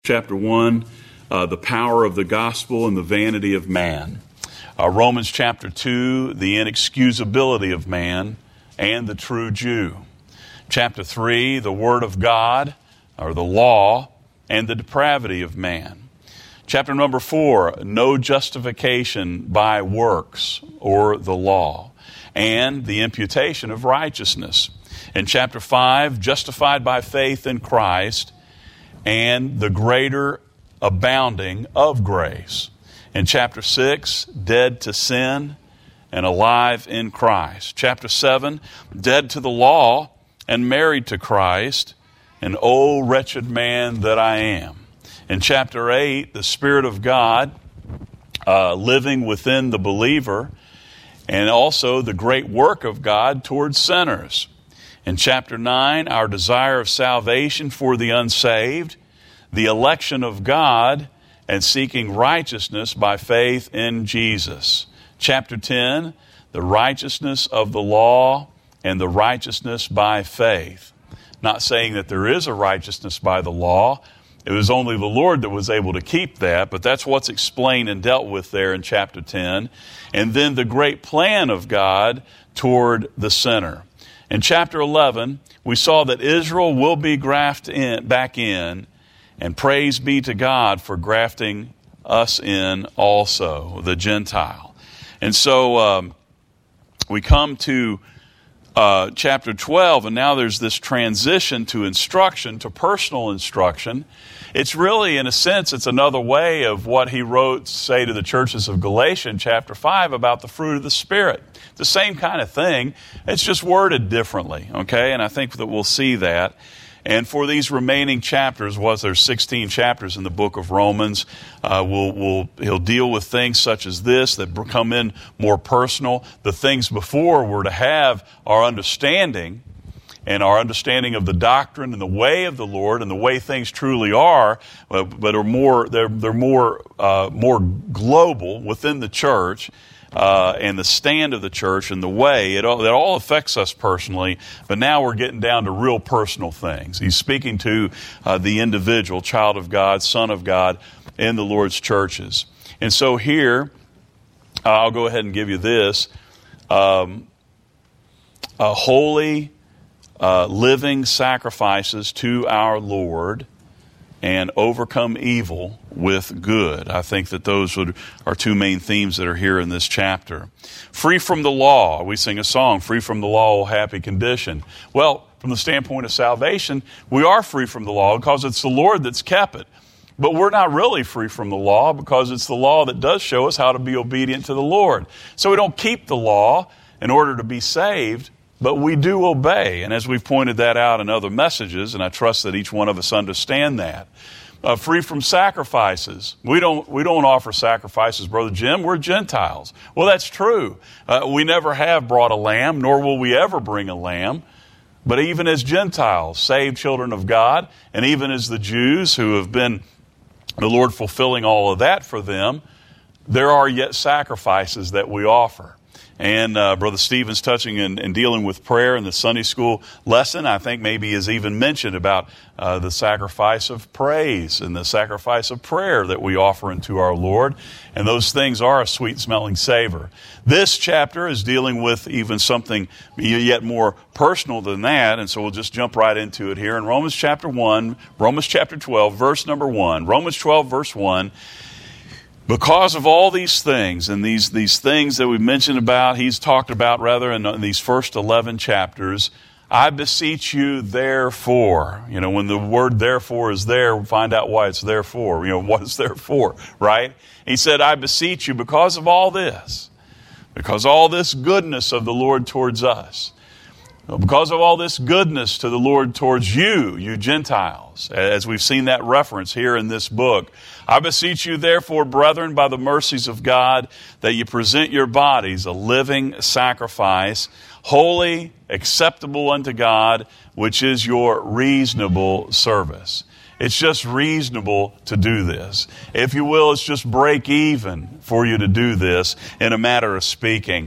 Chapter 1, the power of the gospel and the vanity of man. Romans chapter 2, the inexcusability of man and the true Jew. Chapter 3, the word of God, or the law, and the depravity of man. Chapter number 4, no justification by works or the law, and the imputation of righteousness. In chapter 5, justified by faith in Christ, and the greater abounding of grace. In chapter 6, dead to sin and alive in Christ. Chapter 7, dead to the law and married to Christ, and oh, wretched man that I am. In chapter 8, the Spirit of God living within the believer, and also the great work of God towards sinners. In chapter 9, our desire of salvation for the unsaved, the election of God, and seeking righteousness by faith in Jesus. Chapter 10, the righteousness of the law and the righteousness by faith. Not saying that there is a righteousness by the law. It was only the Lord that was able to keep that, but that's what's explained and dealt with there in chapter 10. And then the great plan of God toward the sinner. In chapter 11, we saw that Israel will be grafted back in, and praise be to God for grafting us in also, the Gentile. And so we come to chapter 12, and now there's this transition to instruction, to personal instruction. It's really, in a sense, it's another way of what he wrote, say, to the churches of Galatia in chapter 5 about the fruit of the Spirit. The same kind of thing. It's just worded differently, okay? And I think that we'll see that. And for these remaining chapters, there's 16 chapters in the book of Romans, he'll deal with things such as this that come in more personal. The things before were to have our understanding and our understanding of the doctrine and the way of the Lord and the way things truly are, but are more more global within the church. And the stand of the church and the way, that all affects us personally, but now we're getting down to real personal things. He's speaking to the individual, child of God, son of God, in the Lord's churches. And so here, I'll go ahead and give you this, holy living sacrifices to our Lord, and overcome evil with good. I think that those are two main themes that are here in this chapter. Free from the law. We sing a song, free from the law, oh happy condition. Well, from the standpoint of salvation, we are free from the law because it's the Lord that's kept it. But we're not really free from the law because it's the law that does show us how to be obedient to the Lord. So we don't keep the law in order to be saved, but we do obey. And as we've pointed that out in other messages, and I trust that each one of us understand that. Free from sacrifices. We don't offer sacrifices, Brother Jim. We're Gentiles. Well, that's true. We never have brought a lamb, nor will we ever bring a lamb. But even as Gentiles, saved children of God, and even as the Jews who have been the Lord fulfilling all of that for them, there are yet sacrifices that we offer. And Brother Stephen's touching and dealing with prayer in the Sunday school lesson, I think maybe is even mentioned about the sacrifice of praise and the sacrifice of prayer that we offer unto our Lord. And those things are a sweet-smelling savor. This chapter is dealing with even something yet more personal than that, and so we'll just jump right into it here. In Romans chapter 12, verse number 1. Romans 12, verse 1. Because of all these things, and these things that we've mentioned about, he's talked about rather in these first 11 chapters, I beseech you therefore. You know, when the word therefore is there, we'll find out why it's there for. You know, what it's there for, right? He said, I beseech you because of all this, because all this goodness of the Lord towards us, because of all this goodness to the Lord towards you Gentiles, as we've seen that reference here in this book. I beseech you, therefore, brethren, by the mercies of God, that you present your bodies a living sacrifice, holy, acceptable unto God, which is your reasonable service. It's just reasonable to do this. If you will, it's just break even for you to do this in a matter of speaking.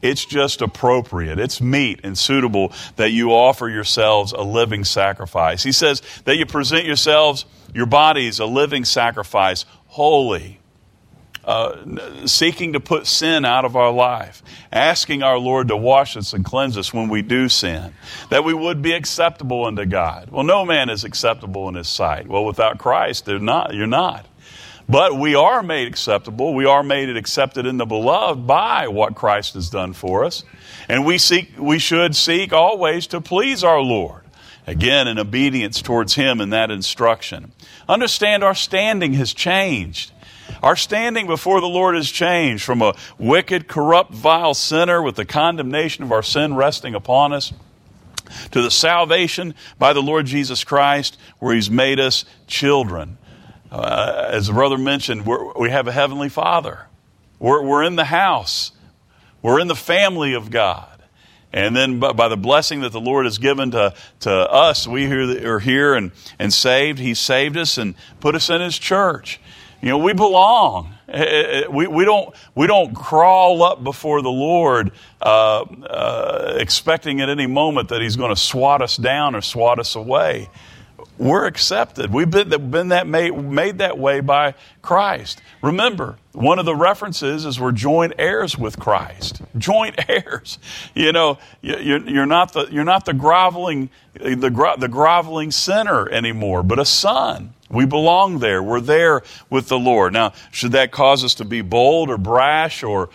it's just appropriate. It's meet and suitable that you offer yourselves a living sacrifice. He says that you present yourselves, your bodies, a living sacrifice, holy, seeking to put sin out of our life, asking our Lord to wash us and cleanse us when we do sin, that we would be acceptable unto God. Well, no man is acceptable in his sight. Well, without Christ, you're not. But we are made acceptable. We are made accepted in the beloved by what Christ has done for us. And we should seek always to please our Lord. Again, in obedience towards Him in that instruction. Understand our standing has changed. Our standing before the Lord has changed from a wicked, corrupt, vile sinner with the condemnation of our sin resting upon us to the salvation by the Lord Jesus Christ where He's made us children. As the brother mentioned, we have a Heavenly Father. We're in the house. We're in the family of God. And then by the blessing that the Lord has given to us, we are here and saved. He saved us and put us in His church. You know, we belong. We don't crawl up before the Lord expecting at any moment that He's going to swat us down or swat us away. We're accepted. We've been made that way by Christ. Remember, one of the references is we're joint heirs with Christ. Joint heirs. You know, you're not the groveling sinner anymore, but a son. We belong there. We're there with the Lord. Now, should that cause us to be bold or brash or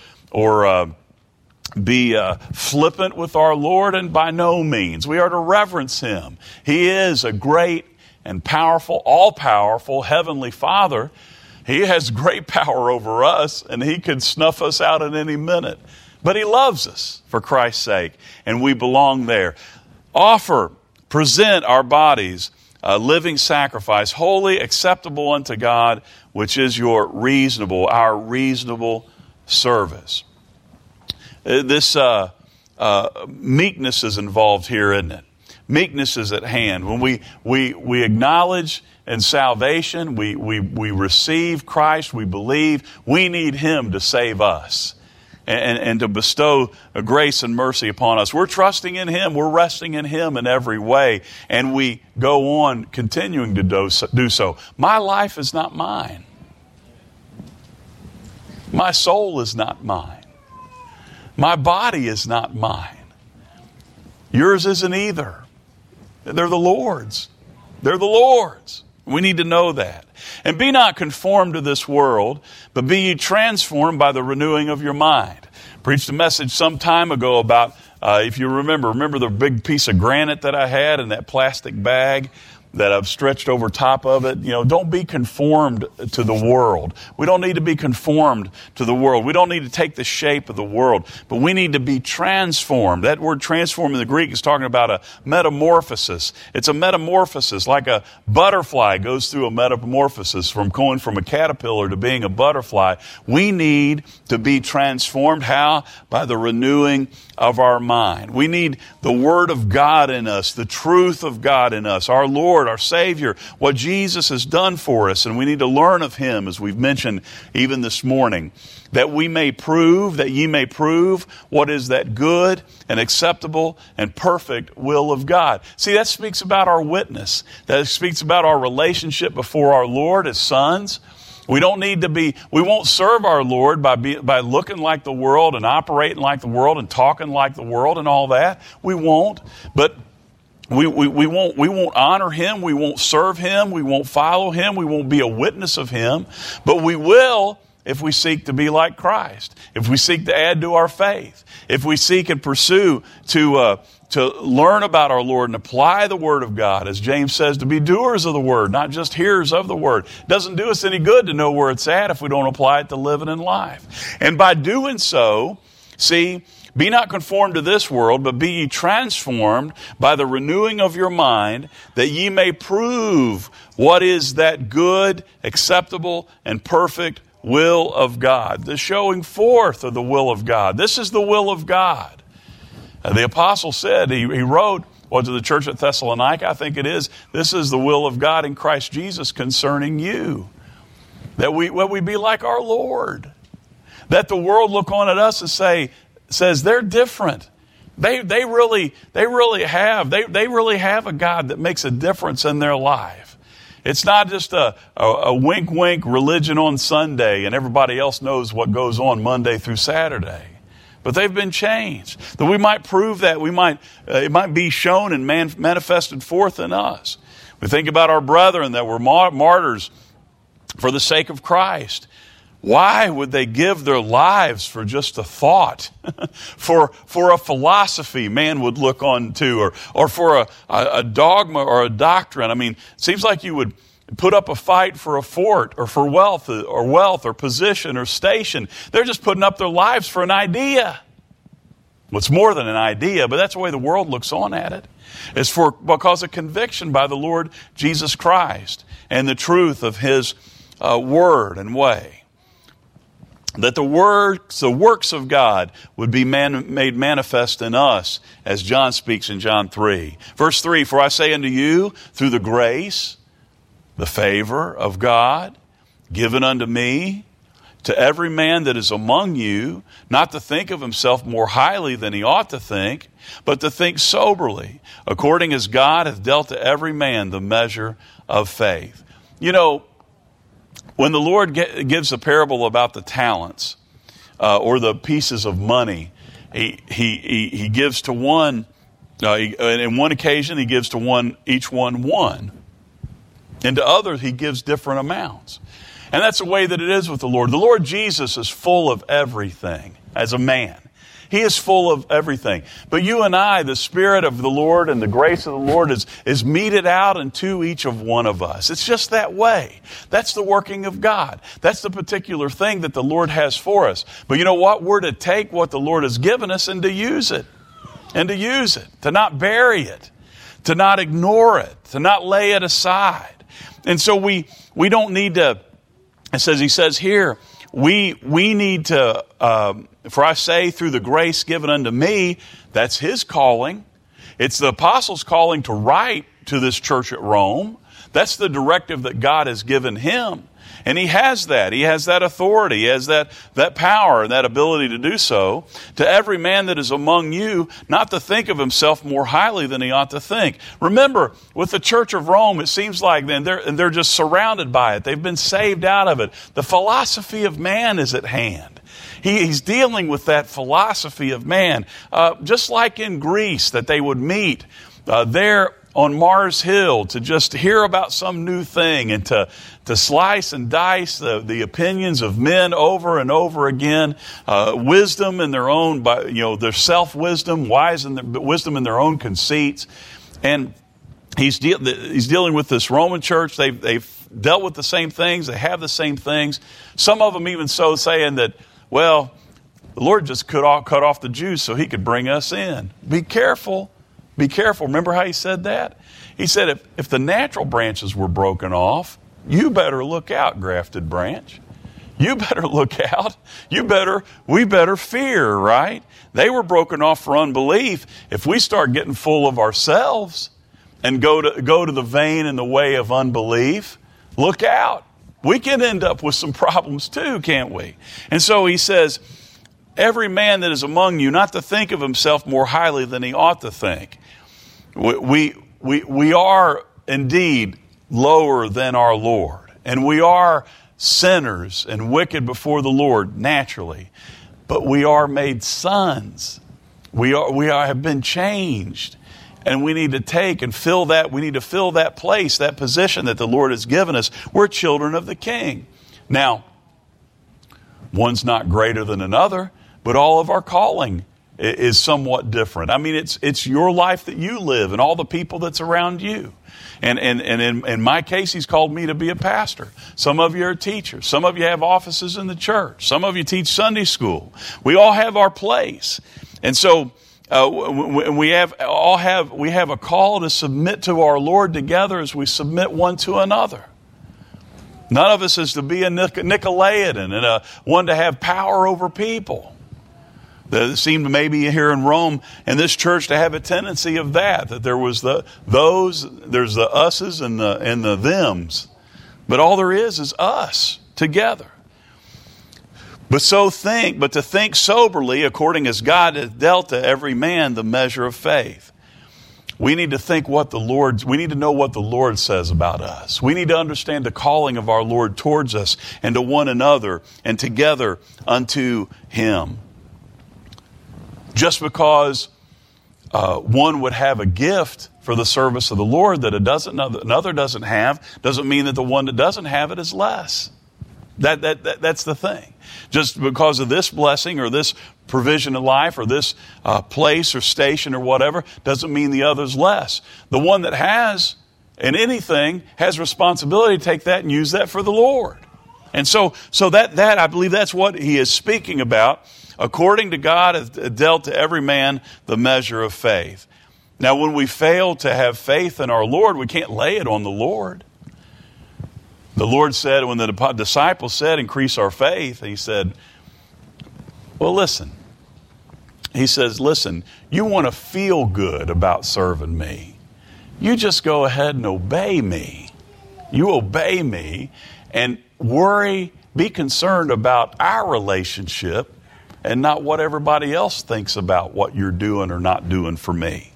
be flippant with our Lord? And by no means. We are to reverence Him. He is a great and powerful, all-powerful Heavenly Father. He has great power over us, and He could snuff us out at any minute. But He loves us for Christ's sake, and we belong there. Present our bodies a living sacrifice, holy, acceptable unto God, which is our reasonable service. This meekness is involved here, isn't it? Meekness is at hand. When we acknowledge in salvation, we receive Christ, we believe, we need Him to save us and to bestow a grace and mercy upon us. We're trusting in Him, we're resting in Him in every way, and we go on continuing to do so. My life is not mine. My soul is not mine. My body is not mine. Yours isn't either. They're the Lord's. They're the Lord's. We need to know that. And be not conformed to this world, but be ye transformed by the renewing of your mind. Preached a message some time ago about, if you remember the big piece of granite that I had in that plastic bag that I've stretched over top of it. You know, don't be conformed to the world. We don't need to be conformed to the world. We don't need to take the shape of the world, but we need to be transformed. That word transform in the Greek is talking about a metamorphosis. It's a metamorphosis, like a butterfly goes through a metamorphosis from going from a caterpillar to being a butterfly. We need to be transformed. How? By the renewing of our mind. We need the Word of God in us, the truth of God in us, our Lord, our Savior, what Jesus has done for us, and we need to learn of Him, as we've mentioned even this morning, that ye may prove what is that good and acceptable and perfect will of God. See, that speaks about our witness. That speaks about our relationship before our Lord as sons. We won't serve our Lord by looking like the world and operating like the world and talking like the world and all that. We won't. But we won't honor Him. We won't serve Him. We won't follow Him. We won't be a witness of Him. But we will if we seek to be like Christ. If we seek to add to our faith. If we seek and pursue to learn about our Lord and apply the Word of God, as James says, to be doers of the Word, not just hearers of the Word. It doesn't do us any good to know where it's at if we don't apply it to living in life. And by doing so, see, be not conformed to this world, but be ye transformed by the renewing of your mind, that ye may prove what is that good, acceptable, and perfect will of God. The showing forth of the will of God. This is the will of God. The apostle said, he wrote, to the church at Thessalonica, I think it is, this is the will of God in Christ Jesus concerning you. That we be like our Lord. That the world look on at us and say, says they're different. They really have a God that makes a difference in their life. It's not just a wink religion on Sunday and everybody else knows what goes on Monday through Saturday. But they've been changed. That we might prove that, it might be shown and manifested forth in us. We think about our brethren that were martyrs for the sake of Christ. Why would they give their lives for just a thought, for a philosophy man would look on to, or for a dogma or a doctrine? I mean, it seems like you would put up a fight for a fort or for wealth or position or station. They're just putting up their lives for an idea. Well, it's more than an idea, but that's the way the world looks on at it. It's because of conviction by the Lord Jesus Christ and the truth of His word and way. That the works of God would be made manifest in us, as John speaks in John 3. Verse 3, for I say unto you, through the grace, the favor of God, given unto me, to every man that is among you, not to think of himself more highly than he ought to think, but to think soberly, according as God hath dealt to every man the measure of faith. You know, when the Lord gives a parable about the talents or the pieces of money, he gives to one, in one occasion he gives to each one, and to others he gives different amounts. And that's the way that it is with the Lord. The Lord Jesus is full of everything as a man. He is full of everything. But you and I, the Spirit of the Lord and the grace of the Lord is meted out into each of one of us. It's just that way. That's the working of God. That's the particular thing that the Lord has for us. But you know what? We're to take what the Lord has given us and to use it. And to use it. To not bury it. To not ignore it. To not lay it aside. And so we don't need to, he says here, we need to, for I say through the grace given unto me, that's His calling. It's the apostles' calling to write to this church at Rome. That's the directive that God has given him. And he has that. He has that authority. He has that power and that ability to do so. To every man that is among you, not to think of himself more highly than he ought to think. Remember, with the church of Rome, it seems like they're just surrounded by it. They've been saved out of it. The philosophy of man is at hand. He's dealing with that philosophy of man. Just like in Greece, that they would meet there on Mars Hill to just hear about some new thing and to slice and dice the opinions of men over and over again, wisdom in their own, their self-wisdom, wisdom in their own conceits. And he's dealing with this Roman church. They've dealt with the same things. They have the same things. Some of them even so saying that, well, the Lord just cut off the Jews so He could bring us in. Be careful. Be careful. Remember how He said that? He said, if the natural branches were broken off, you better look out, grafted branch. You better look out. We better fear, right? They were broken off for unbelief. If we start getting full of ourselves and go to the vein and the way of unbelief, look out. We can end up with some problems too, can't we? And so he says, every man that is among you, not to think of himself more highly than he ought to think. We are indeed lower than our Lord. And we are sinners and wicked before the Lord naturally. But we are made sons. We have been changed. And we need to take and fill that. We need to fill that place, that position that the Lord has given us. We're children of the King. Now, one's not greater than another, but all of our calling is somewhat different. I mean, it's your life that you live and all the people that's around you. And in my case, He's called me to be a pastor. Some of you are teachers. Some of you have offices in the church. Some of you teach Sunday school. We all have our place. And so we have a call to submit to our Lord together as we submit one to another. None of us is to be a Nicolaitan and one to have power over people. There seemed maybe here in Rome and this church to have a tendency of that there was there's the us's and the thems. But all there is us together. But to think soberly, according as God has dealt to every man the measure of faith. We need to think we need to know what the Lord says about us. We need to understand the calling of our Lord towards us and to one another and together unto Him. Just because one would have a gift for the service of the Lord that another doesn't have, doesn't mean that the one that doesn't have it is less. That's the thing. Just because of this blessing or this provision of life or this place or station or whatever doesn't mean the other's less. The one that has in anything has responsibility to take that and use that for the Lord. And so that I believe that's what he is speaking about. According to God has dealt to every man the measure of faith. Now, when we fail to have faith in our Lord, we can't lay it on the Lord. The Lord said, when the disciples said, increase our faith, he said, well, listen. He says, listen, you want to feel good about serving me. You just go ahead and obey me. You obey me and be concerned about our relationship and not what everybody else thinks about what you're doing or not doing for me.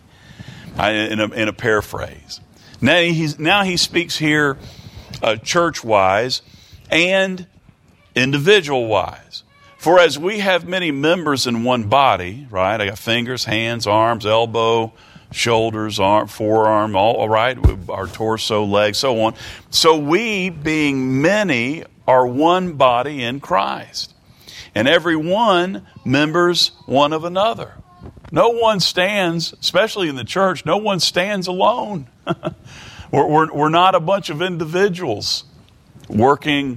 In a paraphrase. Now he speaks here church-wise and individual-wise. For as we have many members in one body, right? I got fingers, hands, arms, elbow, shoulders, arm, forearm, all right, our torso, legs, so on. So we, being many, are one body in Christ. And every one members one of another. No one stands, especially in the church, no one stands alone. We're not a bunch of individuals working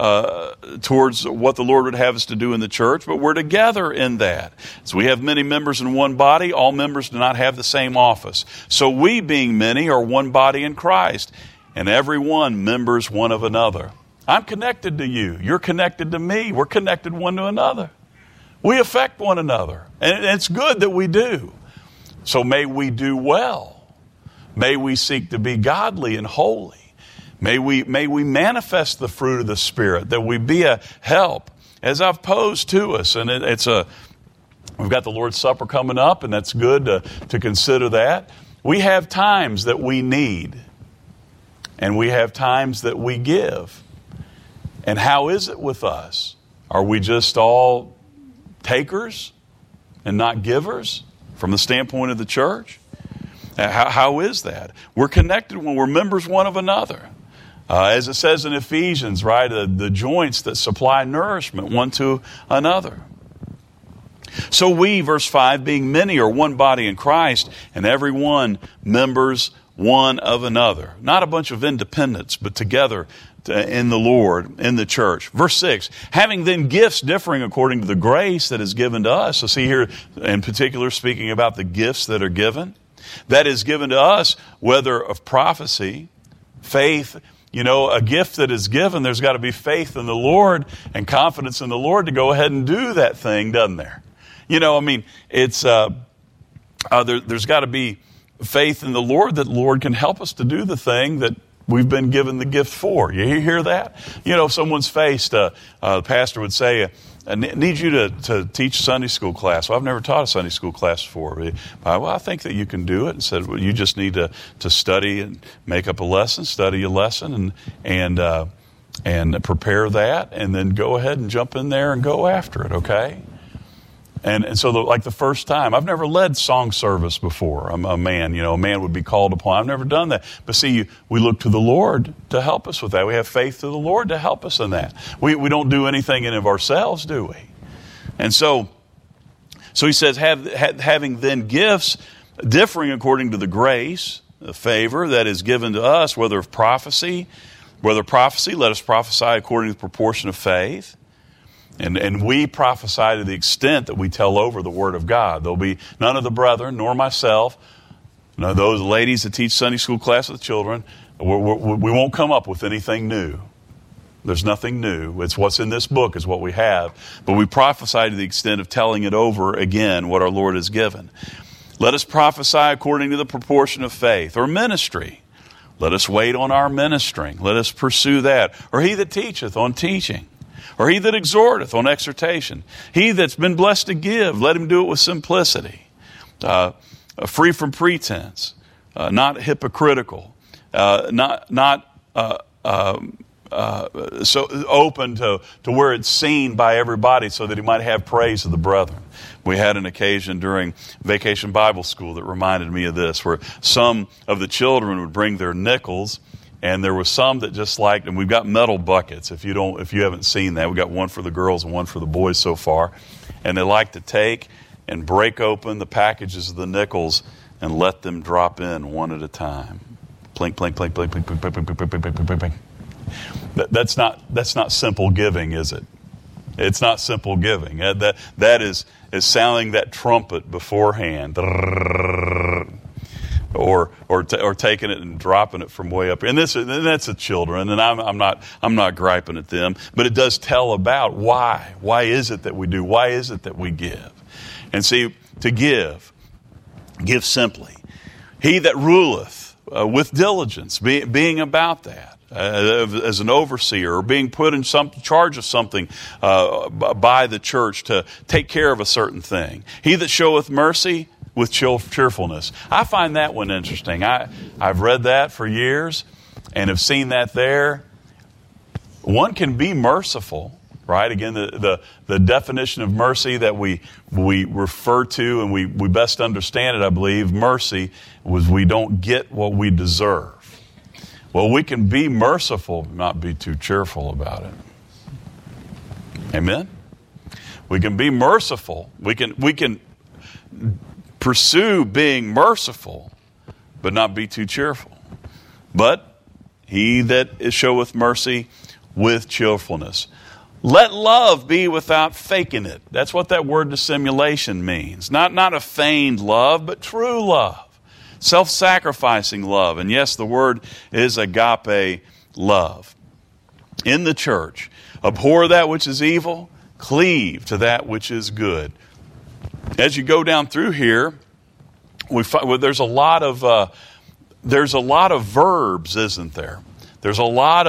towards what the Lord would have us to do in the church, but we're together in that. So we have many members in one body. All members do not have the same office. So we, being many, are one body in Christ, and every one members one of another. I'm connected to you. You're connected to me. We're connected one to another. We affect one another, and it's good that we do. So may we do well. May we seek to be godly and holy. May we manifest the fruit of the Spirit, that we be a help, as I've posed to us. And we've got the Lord's Supper coming up, and that's good to consider that. We have times that we need, and we have times that we give. And how is it with us? Are we just all takers and not givers from the standpoint of the church? How is that? We're connected when we're members one of another. As it says in Ephesians, right? The joints that supply nourishment one to another. So we, verse 5, being many are one body in Christ, and every one members one of another. Not a bunch of independents, but together in the Lord, in the church. Verse 6, having then gifts differing according to the grace that is given to us. So see here, in particular, speaking about the gifts that are given. That is given to us, whether of prophecy, faith. You know, a gift that is given, there's got to be faith in the Lord and confidence in the Lord to go ahead and do that thing, doesn't there? You know, I mean, it's there's got to be faith in the Lord that the Lord can help us to do the thing that we've been given the gift for. You hear that? You know, if someone's faced, the pastor would say, I need you to teach Sunday school class. Well, I've never taught a Sunday school class before. Well, I think that you can do it. And said, well, you just need to study and make up a lesson, study a lesson, and prepare that, and then go ahead and jump in there and go after it, okay? And so like the first time, I've never led song service before. I'm a man, a man would be called upon. I've never done that. But see, we look to the Lord to help us with that. We have faith to the Lord to help us in that. We don't do anything in of ourselves, do we? And so he says, having then gifts differing according to the grace, the favor that is given to us, whether prophecy, let us prophesy according to the proportion of faith. And we prophesy to the extent that we tell over the Word of God. There'll be none of the brethren, nor myself, those ladies that teach Sunday school class with children. We won't come up with anything new. There's nothing new. It's what's in this book is what we have. But we prophesy to the extent of telling it over again, what our Lord has given. Let us prophesy according to the proportion of faith, or ministry. Let us wait on our ministering. Let us pursue that. Or he that teacheth on teaching. Or he that exhorteth on exhortation. He that's been blessed to give, let him do it with simplicity. Free from pretense. Not hypocritical. Not so open to where it's seen by everybody so that he might have praise of the brethren. We had an occasion during Vacation Bible School that reminded me of this, where some of the children would bring their nickels, and there was some that just liked, and we've got metal buckets. If you haven't seen that, we've got one for the girls and one for the boys so far, and they like to take and break open the packages of the nickels and let them drop in one at a time. Plink, plink, plink, plink, plink, plink, plink, plink, plink, plink, plink, plink, plink. That's not simple giving, is it? It's not simple giving. That is sounding that trumpet beforehand, or taking it and dropping it from way up here. And that's the children, and I'm not griping at them, but it does tell about why. Why is it that we do? Why is it that we give? And see, to give simply. He that ruleth with diligence, being about that. As an overseer or being put in some charge of something by the church to take care of a certain thing. He that showeth mercy with cheerfulness. I find that one interesting. I've read that for years and have seen that there. One can be merciful, right? Again, the definition of mercy that we refer to and we best understand it, I believe, mercy was we don't get what we deserve. Well, we can be merciful, not be too cheerful about it. Amen? We can be merciful. We can pursue being merciful, but not be too cheerful. But he that showeth mercy with cheerfulness. Let love be without faking it. That's what that word dissimulation means. Not a feigned love, but true love. Self-sacrificing love. And yes, the word is agape love. In the church, abhor that which is evil, cleave to that which is good. As you go down through here, we find there's a lot of verbs, isn't there? There's a lot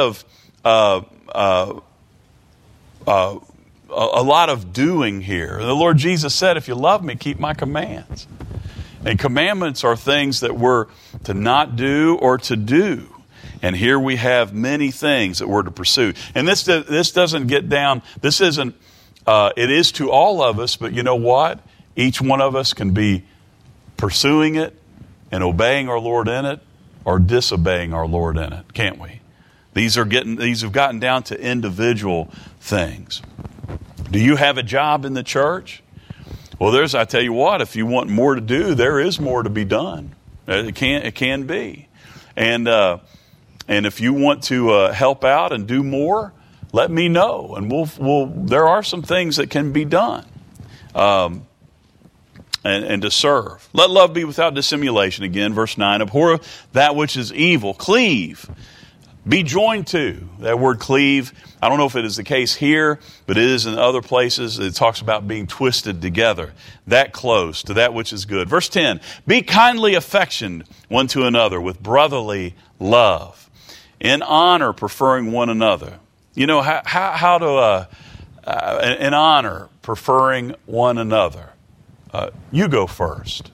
of doing here. The Lord Jesus said, "If you love me, keep my commands." And commandments are things that we're to not do or to do. And here we have many things that we're to pursue. And this doesn't get down, this isn't, it is to all of us, but you know what? Each one of us can be pursuing it and obeying our Lord in it or disobeying our Lord in it, can't we? These have gotten down to individual things. Do you have a job in the church? Well, I tell you what, if you want more to do, there is more to be done. It can be. And if you want to help out and do more, let me know. And there are some things that can be done. And to serve. Let love be without dissimulation. Again, verse 9. Abhor that which is evil. Cleave. Be joined to. That word cleave, I don't know if it is the case here, but it is in other places. It talks about being twisted together. That close to that which is good. Verse 10. Be kindly affectioned one to another with brotherly love. In honor, preferring one another. You know, how to, in honor, preferring one another. You go first.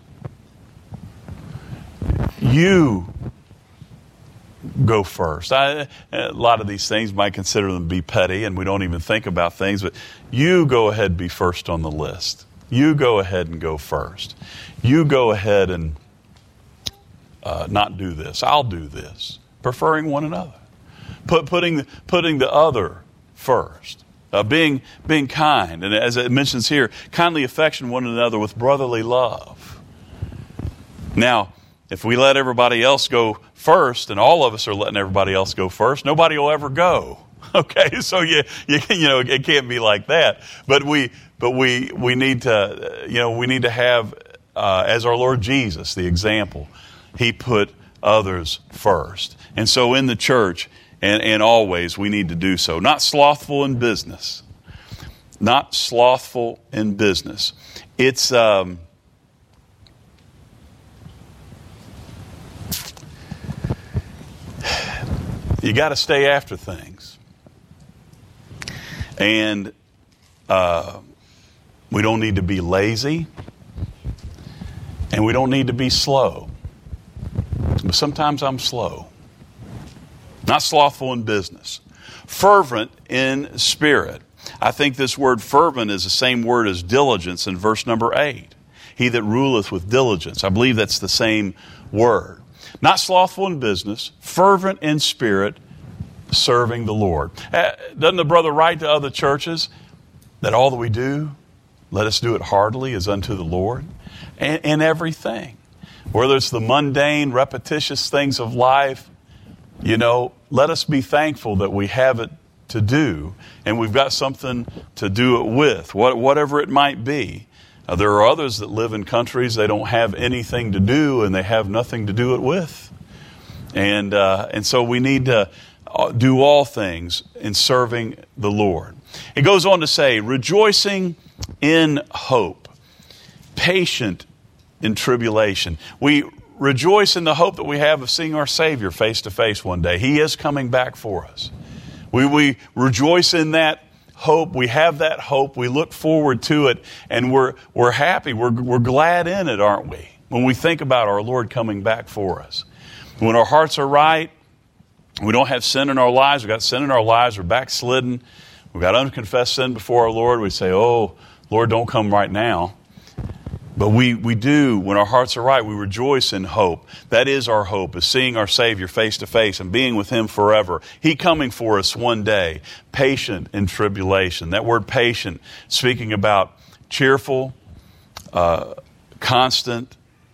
You go first. A lot of these things might consider them to be petty, and we don't even think about things, but you go ahead and be first on the list. You go ahead and go first. You go ahead and not do this. I'll do this. Preferring one another. Putting the other first. Being kind. And as it mentions here, kindly affection one another with brotherly love. Now, if we let everybody else go first, and all of us are letting everybody else go first, nobody will ever go. Okay, so it can't be like that. But we need to have as our Lord Jesus the example. He put others first, and so in the church and always we need to do so. Not slothful in business. Not slothful in business. It's you got to stay after things. And we don't need to be lazy. And we don't need to be slow. But sometimes I'm slow. Not slothful in business. Fervent in spirit. I think this word fervent is the same word as diligence in verse number 8. He that ruleth with diligence. I believe that's the same word. Not slothful in business, fervent in spirit, serving the Lord. Doesn't the brother write to other churches that all that we do, let us do it heartily as unto the Lord? And in everything. Whether it's the mundane, repetitious things of life, let us be thankful that we have it to do, and we've got something to do it with, whatever it might be. There are others that live in countries they don't have anything to do, and they have nothing to do it with. And so we need to do all things in serving the Lord. It goes on to say, rejoicing in hope, patient in tribulation. We rejoice in the hope that we have of seeing our Savior face to face one day. He is coming back for us. We rejoice in that hope. We have that hope. We look forward to it, and we're happy. We're glad in it, aren't we? When we think about our Lord coming back for us. When our hearts are right, we don't have sin in our lives. We've got sin in our lives. We're backslidden. We've got unconfessed sin before our Lord. We say, oh, Lord, don't come right now. But we do, when our hearts are right, we rejoice in hope. That is our hope, is seeing our Savior face to face and being with Him forever. He coming for us one day, patient in tribulation. That word patient, speaking about cheerful, constant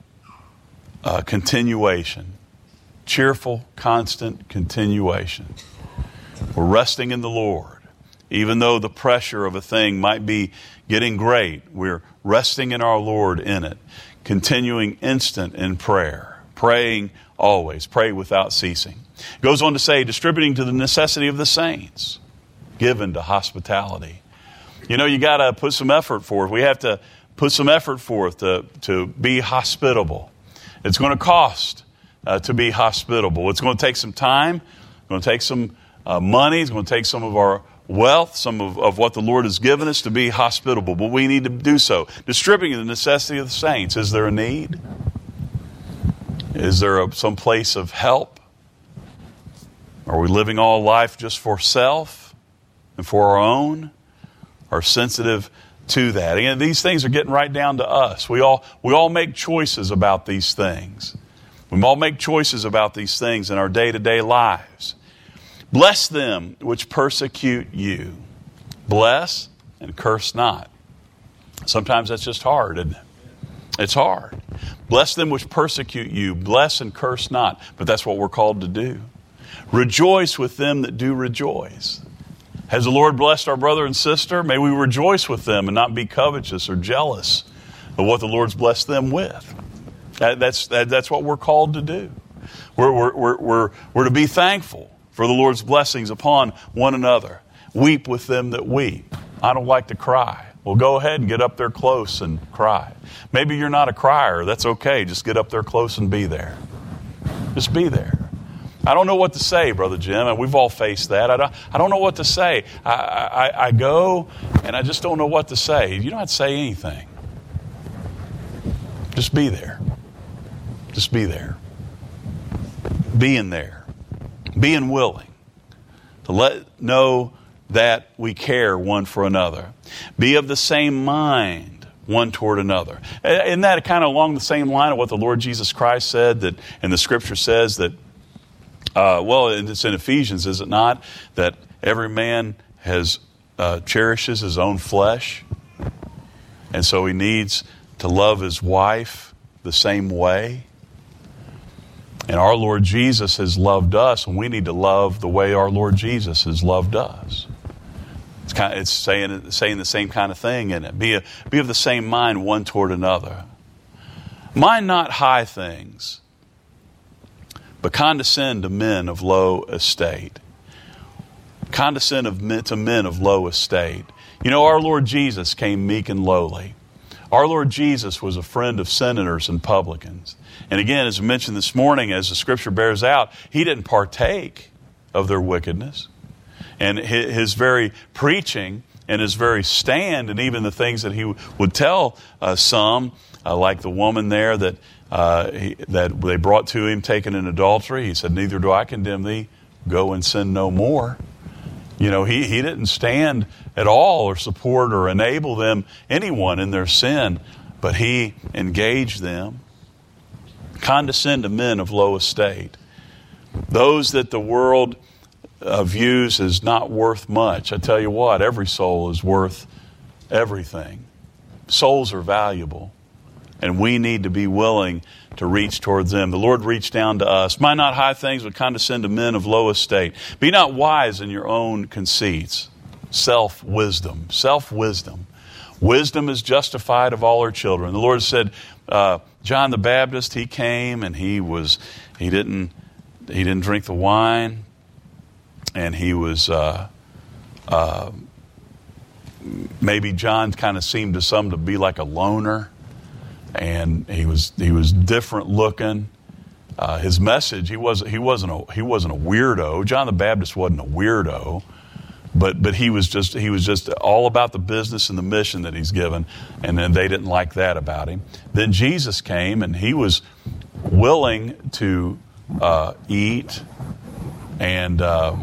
continuation. Cheerful, constant continuation. We're resting in the Lord. Even though the pressure of a thing might be getting great, we're resting in our Lord in it. Continuing instant in prayer. Praying always. Pray without ceasing. It goes on to say, distributing to the necessity of the saints. Given to hospitality. You got to put some effort forth. We have to put some effort forth to be hospitable. It's going to cost to be hospitable. It's going to take some time. It's going to take some money. It's going to take some of our wealth, some of what the Lord has given us to be hospitable. But we need to do so. Distributing the necessity of the saints. Is there a need? Is there some place of help? Are we living all life just for self and for our own? Are sensitive to that? Again, these things are getting right down to us. We all make choices about these things. We all make choices about these things in our day-to-day lives. Bless them which persecute you. Bless and curse not. Sometimes that's just hard, isn't it? It's hard. Bless them which persecute you. Bless and curse not. But that's what we're called to do. Rejoice with them that do rejoice. Has the Lord blessed our brother and sister? May we rejoice with them and not be covetous or jealous of what the Lord's blessed them with. That's what we're called to do. We're to be thankful for the Lord's blessings upon one another. Weep with them that weep. I don't like to cry. Well, go ahead and get up there close and cry. Maybe you're not a crier. That's okay. Just get up there close and be there. Just be there. I don't know what to say, Brother Jim, and we've all faced that. I don't know what to say. I go, and I just don't know what to say. You don't have to say anything. Just be there. Just be there. Being there. Being willing to know that we care one for another. Be of the same mind one toward another. Isn't that kind of along the same line of what the Lord Jesus Christ said, that, and the Scripture says that, it's in Ephesians, is it not, that every man cherishes his own flesh, and so he needs to love his wife the same way. And our Lord Jesus has loved us, and we need to love the way our Lord Jesus has loved us. It's saying the same kind of thing in it. Be of the same mind one toward another. Mind not high things, but condescend to men of low estate. Condescend to men of low estate. Our Lord Jesus came meek and lowly. Our Lord Jesus was a friend of sinners and publicans. And again, as I mentioned this morning, as the Scripture bears out, He didn't partake of their wickedness. And his very preaching and his very stand, and even the things that he would tell some, like the woman there that they brought to him taken in adultery. He said, "Neither do I condemn thee. Go and sin no more." You know, he didn't stand at all or support or enable anyone in their sin, but he engaged them. Condescend to men of low estate. Those that the world views as not worth much. I tell you what, every soul is worth everything. Souls are valuable, and we need to be willing to reach towards them. The Lord reached down to us. Mind not high things, but condescend to men of low estate. Be not wise in your own conceits. Self-wisdom. Self-wisdom. Wisdom is justified of all her children. The Lord said, John the Baptist, he came and he didn't drink the wine, and he was maybe John kind of seemed to some to be like a loner, and he was different looking. His message, he wasn't a weirdo. John the Baptist wasn't a weirdo, but he was just all about the business and the mission that he's given, and then they didn't like that about him. Then Jesus came, and he was willing to eat and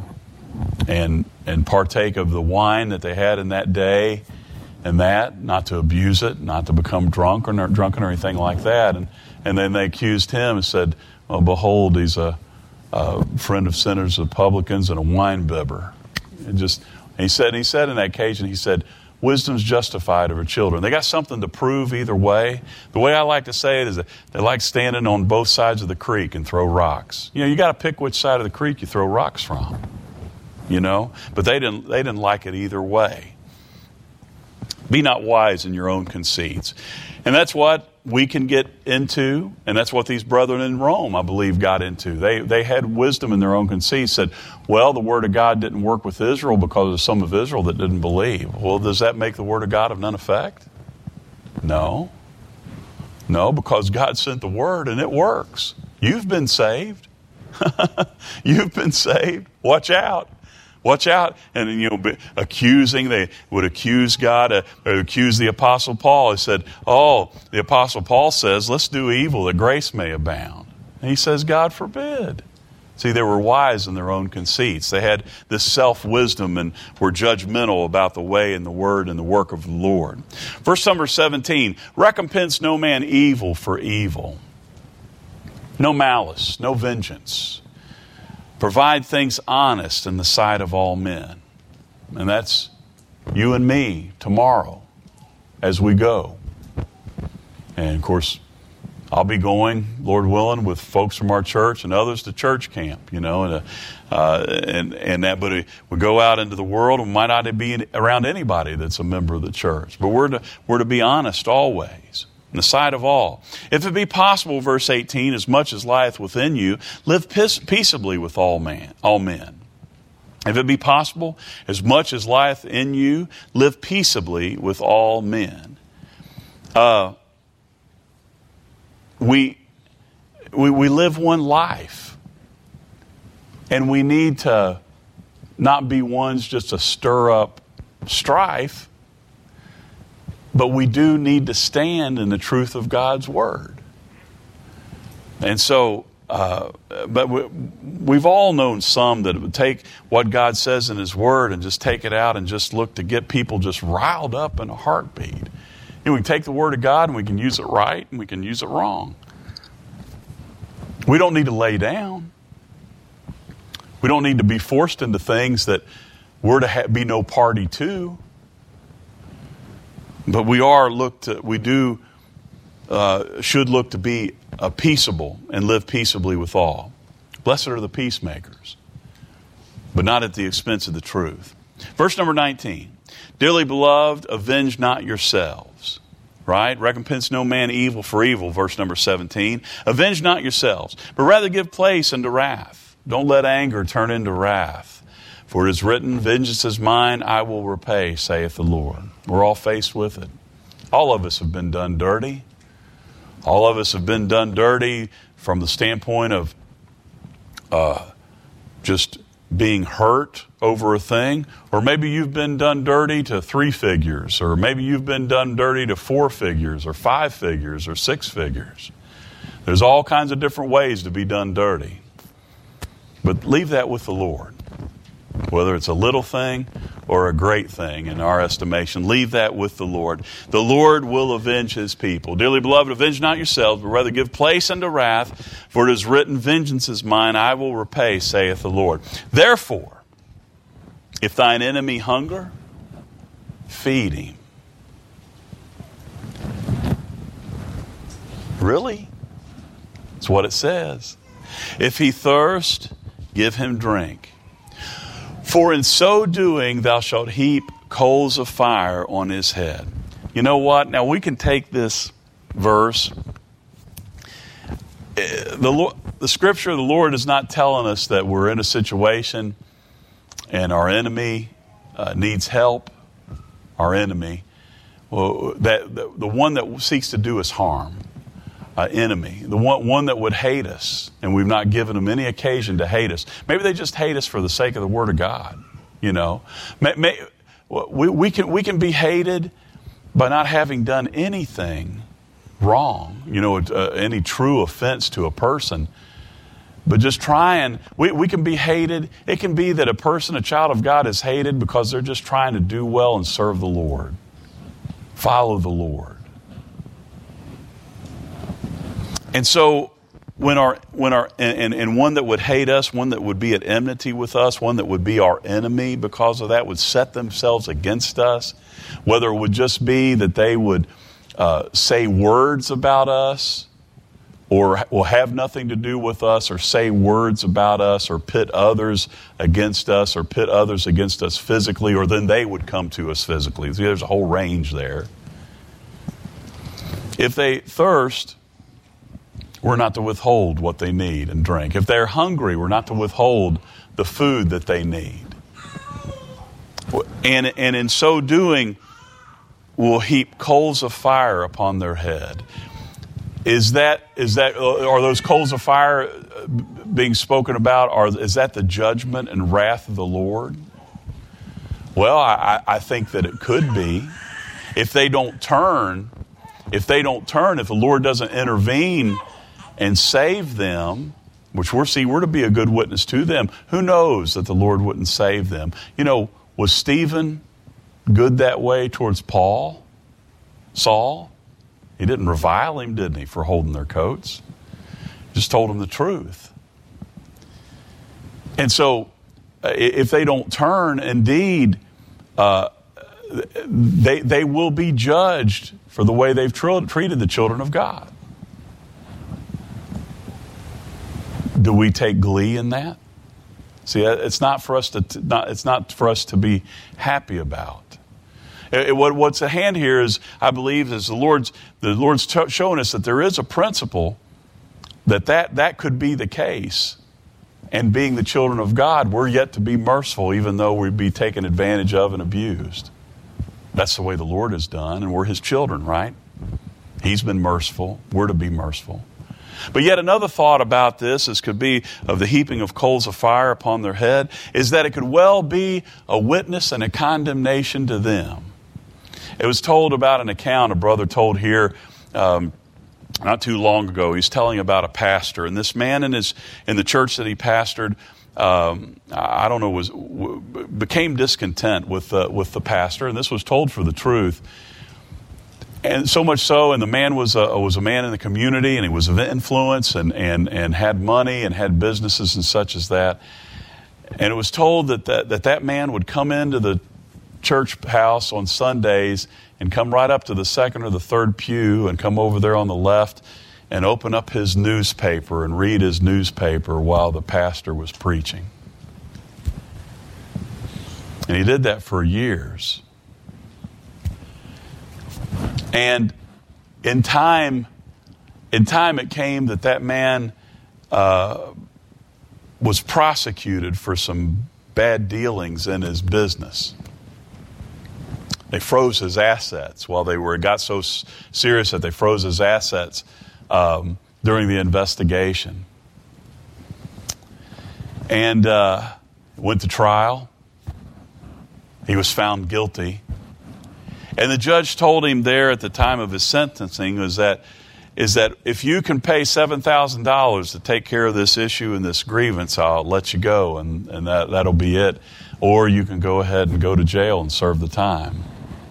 partake of the wine that they had in that day, and that, not to abuse it, not to become drunken or anything like that. And then they accused him and said, "Well, behold, he's a friend of sinners, of publicans, and a wine bibber." He said in that occasion, he said, "Wisdom's justified of her children." They got something to prove either way. The way I like to say it is that they like standing on both sides of the creek and throw rocks. You know, you got to pick which side of the creek you throw rocks from. You know, but they didn't like it either way. Be not wise in your own conceits. And that's what we can get into, and that's what these brethren in Rome, I believe, got into. They had wisdom in their own conceits, said, well, the Word of God didn't work with Israel because of some of Israel that didn't believe. Well, does that make the Word of God of none effect? No. No, because God sent the Word and it works. You've been saved. You've been saved. Watch out. Watch out. And, they would accuse God, accuse the Apostle Paul. He said, the Apostle Paul says, let's do evil that grace may abound. And he says, God forbid. See, they were wise in their own conceits. They had this self-wisdom and were judgmental about the way and the word and the work of the Lord. Verse number 17, recompense no man evil for evil. No malice, no vengeance. Provide things honest in the sight of all men. And that's you and me tomorrow as we go. And of course, I'll be going, Lord willing, with folks from our church and others to church camp, and that. But we go out into the world and might not be around anybody that's a member of the church. But we're to be honest always. In the sight of all. If it be possible, verse 18, as much as lieth within you, live peaceably with all men. If it be possible, as much as lieth in you, live peaceably with all men. We live one life, and we need to not be ones just to stir up strife. But we do need to stand in the truth of God's Word. And so, but we've all known some that would take what God says in His Word and just take it out and just look to get people just riled up in a heartbeat. We can take the Word of God and we can use it right and we can use it wrong. We don't need to lay down. We don't need to be forced into things that we're to be no party to. But we should look to be peaceable and live peaceably with all. Blessed are the peacemakers, but not at the expense of the truth. Verse number 19, dearly beloved, avenge not yourselves. Right? Recompense no man evil for evil, verse number 17. Avenge not yourselves, but rather give place unto wrath. Don't let anger turn into wrath. For it is written, vengeance is mine, I will repay, saith the Lord. We're all faced with it. All of us have been done dirty. All of us have been done dirty from the standpoint of just being hurt over a thing, or maybe you've been done dirty to 3 figures, or maybe you've been done dirty to 4 figures, or 5 figures, or 6 figures. There's all kinds of different ways to be done dirty. But leave that with the Lord. Whether it's a little thing or a great thing in our estimation, leave that with the Lord. The Lord will avenge his people. Dearly beloved, avenge not yourselves, but rather give place unto wrath, for it is written, vengeance is mine, I will repay, saith the Lord. Therefore, if thine enemy hunger, feed him. Really? That's what it says. If he thirst, give him drink. For in so doing thou shalt heap coals of fire on his head. You know what? Now we can take this verse. The scripture, the Lord is not telling us that we're in a situation and our enemy needs help. Our enemy, well, the one that seeks to do us harm. Enemy, the one that would hate us, and we've not given them any occasion to hate us. Maybe they just hate us for the sake of the Word of God. You know, we can be hated by not having done anything wrong. You know, any true offense to a person, but just trying. We can be hated. It can be that a person, a child of God, is hated because they're just trying to do well and serve the Lord, follow the Lord. And so when one that would hate us, one that would be at enmity with us, one that would be our enemy because of that, would set themselves against us, whether it would just be that they would say words about us or will have nothing to do with us, or say words about us, or pit others against us, or pit others against us physically, or then they would come to us physically. See, there's a whole range there. If they thirst, we're not to withhold what they need and drink. If they're hungry, we're not to withhold the food that they need. And in so doing, we'll heap coals of fire upon their head. Are those coals of fire being spoken about? Is that the judgment and wrath of the Lord? Well, I think that it could be. If they don't turn, if the Lord doesn't intervene and save them, which we're to be a good witness to them. Who knows that the Lord wouldn't save them? You know, was Stephen good that way towards Saul? He didn't revile him, didn't he, for holding their coats? He just told him the truth. And so, if they don't turn, indeed, they will be judged for the way they've treated the children of God. Do we take glee in that? See, it's not for us to be happy about. What's at hand here is, I believe, is the Lord's showing us that there is a principle that could be the case. And being the children of God, we're yet to be merciful, even though we'd be taken advantage of and abused. That's the way the Lord has done, and we're His children, right? He's been merciful. We're to be merciful. But yet another thought about this, could be of the heaping of coals of fire upon their head, is that it could well be a witness and a condemnation to them. It was told about an account a brother told here not too long ago. He's telling about a pastor, and this man in the church that he pastored, became discontent with the pastor, and this was told for the truth. And so much so, and the man was a man in the community, and he was of influence, and had money, and had businesses and such as that. And it was told that man would come into the church house on Sundays and come right up to the second or the third pew and come over there on the left and open up his newspaper and read his newspaper while the pastor was preaching. And he did that for years. And in time it came that man was prosecuted for some bad dealings in his business. They froze his assets it got so serious that they froze his assets during the investigation. And went to trial. He was found guilty. And the judge told him there at the time of his sentencing is that if you can pay $7,000 to take care of this issue and this grievance, I'll let you go, and that'll be it. Or you can go ahead and go to jail and serve the time.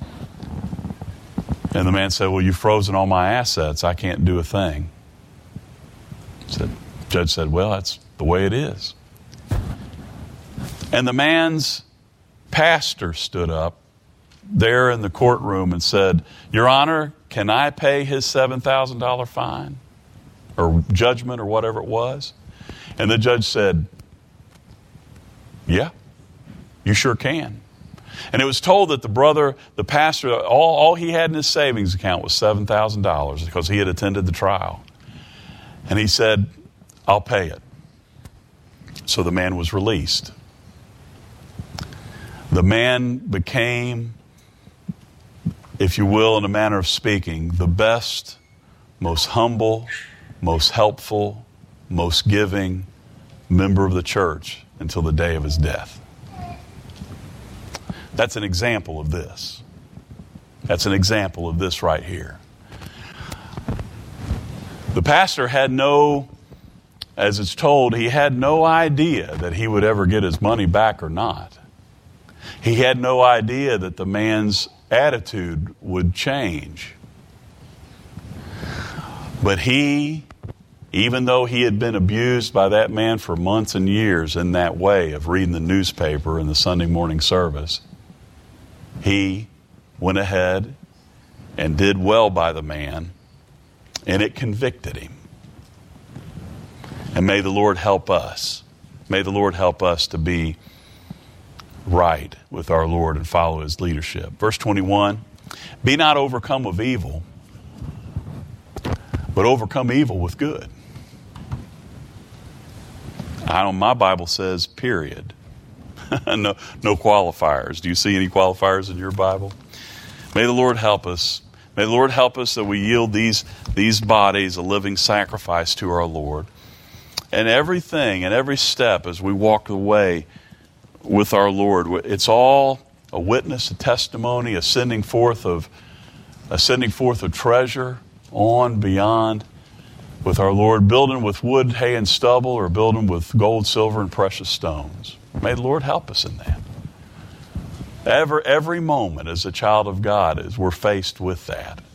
And the man said, well, you've frozen all my assets. I can't do a thing. The judge said, well, that's the way it is. And the man's pastor stood up there in the courtroom and said, Your Honor, can I pay his $7,000 fine or judgment or whatever it was? And the judge said, yeah, you sure can. And it was told that the pastor, all he had in his savings account was $7,000 because he had attended the trial. And he said, I'll pay it. So the man was released. The man became, if you will, in a manner of speaking, the best, most humble, most helpful, most giving member of the church until the day of his death. That's an example of this. That's an example of this right here. The pastor had as it's told, he had no idea that he would ever get his money back or not. He had no idea that the man's attitude would change. But he, even though he had been abused by that man for months and years in that way of reading the newspaper and the Sunday morning service, he went ahead and did well by the man, and it convicted him. And may the Lord help us. May the Lord help us to be right with our Lord and follow His leadership. Verse 21, be not overcome of evil, but overcome evil with good. My Bible says period. No qualifiers. Do you see any qualifiers in your Bible? May the Lord help us. May the Lord help us that we yield these bodies a living sacrifice to our Lord. And everything and every step as we walk the way with our Lord, it's all a witness, a testimony, a sending forth of treasure on beyond with our Lord, building with wood, hay, and stubble, or building with gold, silver, and precious stones. May the Lord help us in that. Every moment as a child of God, as we're faced with that.